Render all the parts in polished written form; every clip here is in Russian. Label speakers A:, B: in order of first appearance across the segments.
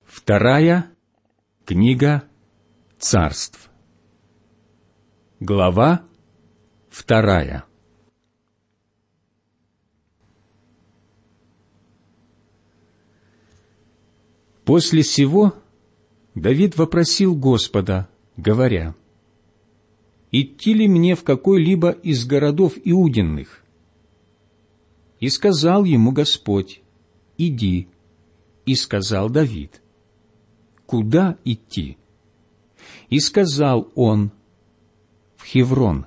A: Вторая книга Царств. Глава 2. После сего Давид вопросил Господа, говоря: «Идти ли мне в какой-либо из городов Иудиных?» И сказал ему Господь: «Иди». И сказал Давид: «Куда идти?» И сказал он: «В Хеврон».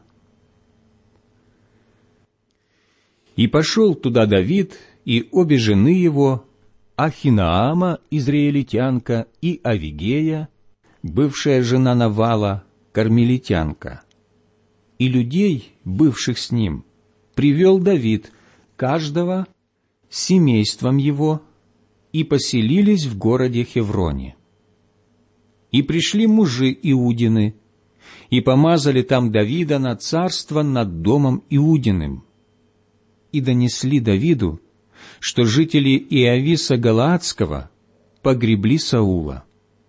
A: И пошел туда Давид и обе жены его, Ахинаама, израильтянка, и Авигея, бывшая жена Навала, кармелитянка. И людей, бывших с ним, привел Давид, каждого семейством его, и поселились в городе Хевроне. И пришли мужи Иудины, и помазали там Давида на царство над домом Иудиным, и донесли Давиду, что жители Иависа Галаадского погребли Саула.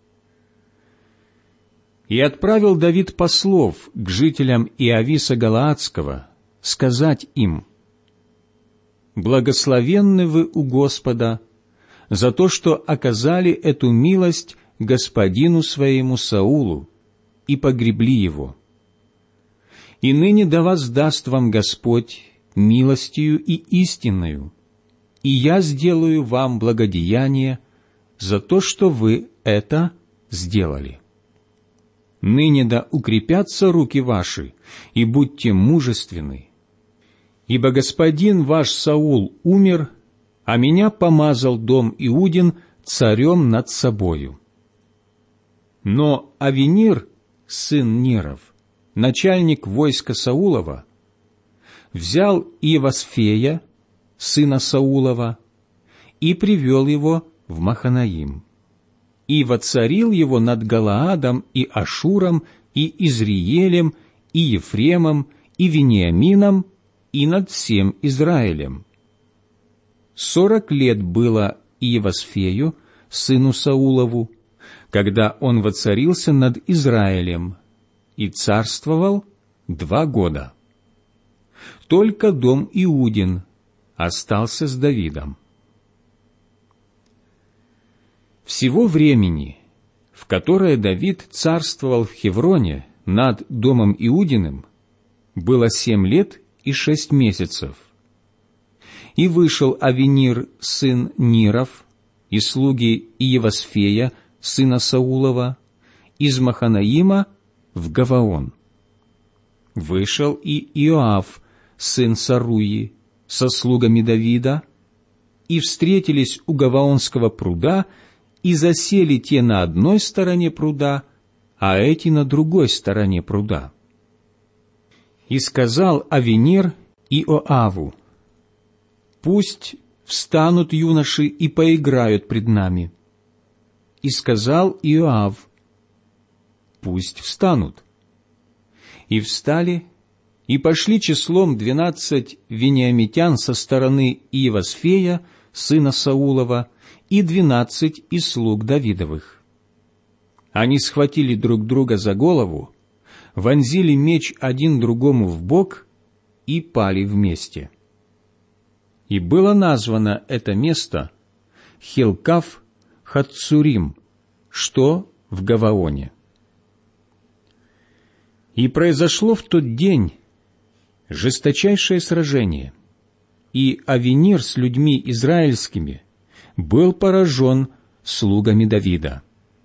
A: И отправил Давид послов к жителям Иависа Галаадского сказать им: «Благословенны вы у Господа за то, что оказали эту милость господину своему Саулу и погребли его. И ныне да воздаст вам Господь милостью и истинною, и я сделаю вам благодеяние за то, что вы это сделали. Ныне да укрепятся руки ваши, и будьте мужественны. Ибо господин ваш Саул умер, а меня помазал дом Иудин царем над собою. Но Авинир, сын Ниров, начальник войска Саулова, взял Иевасфея, сына Саулова, и привел его в Маханаим, и воцарил его над Галаадом и Ашуром, и Изриелем, и Ефремом, и Вениамином, и над всем Израилем. 40 лет было Иевасфею, сыну Саулову, когда он воцарился над Израилем, и царствовал 2 года. Только дом Иудин остался с Давидом. Всего времени, в которое Давид царствовал в Хевроне над домом Иудиным, было 7 лет и 6 месяцев. И вышел Авинир, сын Ниров, и слуги Иевасфея, сына Саулова, из Маханаима в Гаваон. Вышел и Иоав, сын Саруи, со слугами Давида, и встретились у Гаваонского пруда, и засели те на одной стороне пруда, а эти на другой стороне пруда. И сказал Авинир Иоаву: «Пусть встанут юноши и поиграют пред нами». И сказал Иоав: «Пусть встанут». И встали, и пошли числом 12 вениамитян со стороны Иевасфея, сына Саулова, и 12 из слуг Давидовых. Они схватили друг друга за голову, вонзили меч один другому в бок и пали вместе. И было названо это место Хилкав Хаццурим, что в Гаваоне. И произошло в тот день жесточайшее сражение, и Авинир с людьми израильскими был поражен слугами Давида.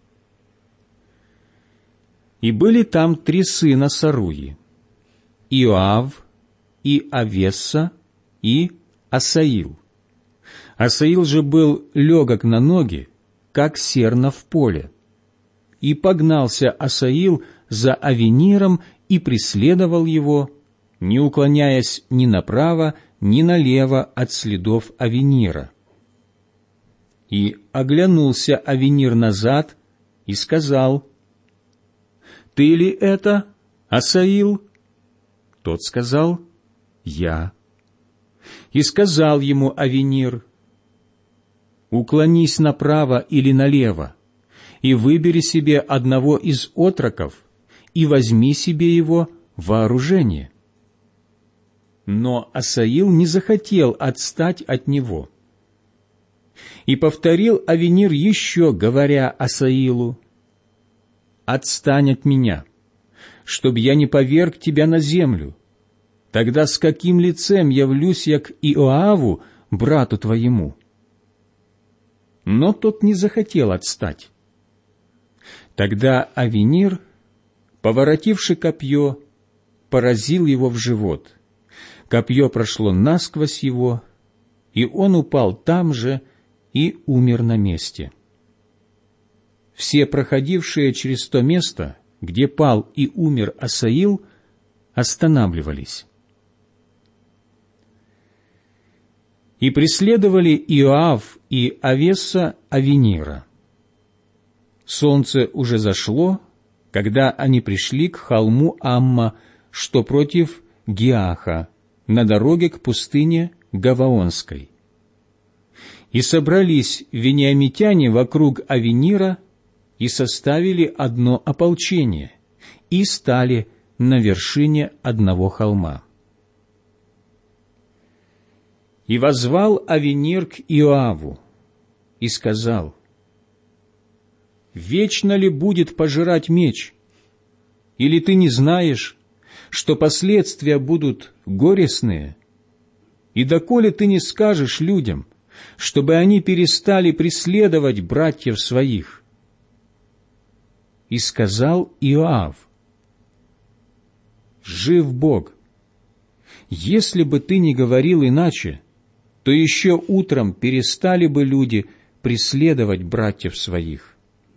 A: И были там 3 сына Саруи: Иоав, и Авесса, и Асаил. Асаил же был легок на ноги, как серна в поле. И погнался Асаил за Авиниром и преследовал его, не уклоняясь ни направо, ни налево от следов Авинира. И оглянулся Авинир назад и сказал: «Ты ли это, Асаил?» Тот сказал: «Я». И сказал ему Авинир: «Уклонись направо или налево, и выбери себе одного из отроков, и возьми себе его вооружение». Но Асаил не захотел отстать от него. И повторил Авенир еще, говоря Асаилу: «Отстань от меня, чтобы я не поверг тебя на землю. Тогда с каким лицем явлюсь я к Иоаву, брату твоему?» Но тот не захотел отстать. Тогда Авенир, поворотивши копье, поразил его в живот. Копье прошло насквозь его, и он упал там же и умер на месте. Все проходившие через то место, где пал и умер Асаил, останавливались. И преследовали Иоав и Авеса Авенира. Солнце уже зашло, когда они пришли к холму Амма, что против Гиаха, на дороге к пустыне Гаваонской. И собрались вениамитяне вокруг Авенира и составили одно ополчение, и стали на вершине одного холма. И воззвал Авенир к Иоаву и сказал: «Вечно ли будет пожирать меч? Или ты не знаешь, что последствия будут горестные? И доколе ты не скажешь людям, чтобы они перестали преследовать братьев своих?» И сказал Иоав: «Жив Бог! Если бы ты не говорил иначе, то еще утром перестали бы люди преследовать братьев своих».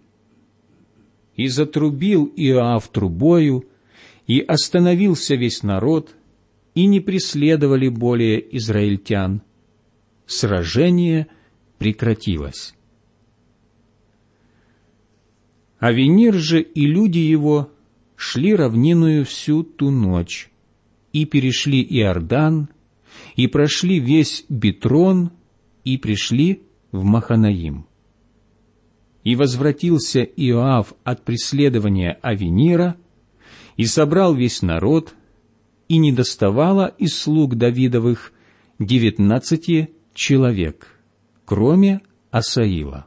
A: И затрубил Иоав трубою, и остановился весь народ, и не преследовали более израильтян. Сражение прекратилось. Авенир же и люди его шли равниною всю ту ночь, и перешли Иордан, и прошли весь Битрон, и пришли в Маханаим. И возвратился Иоав от преследования Авенира, и собрал весь народ, и недоставало из слуг Давидовых 19 человек, кроме Асаила.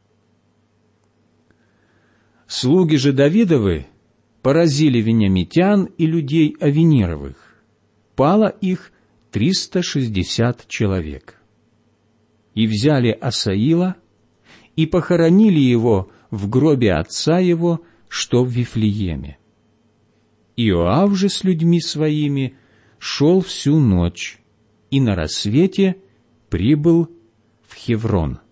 A: Слуги же Давидовы поразили вениамитян и людей Авенировых. Пало их 360 человек. И взяли Асаила, и похоронили его в гробе отца его, что в Вифлееме. Иоав же с людьми своими шел всю ночь, и на рассвете прибыл в Хеврон.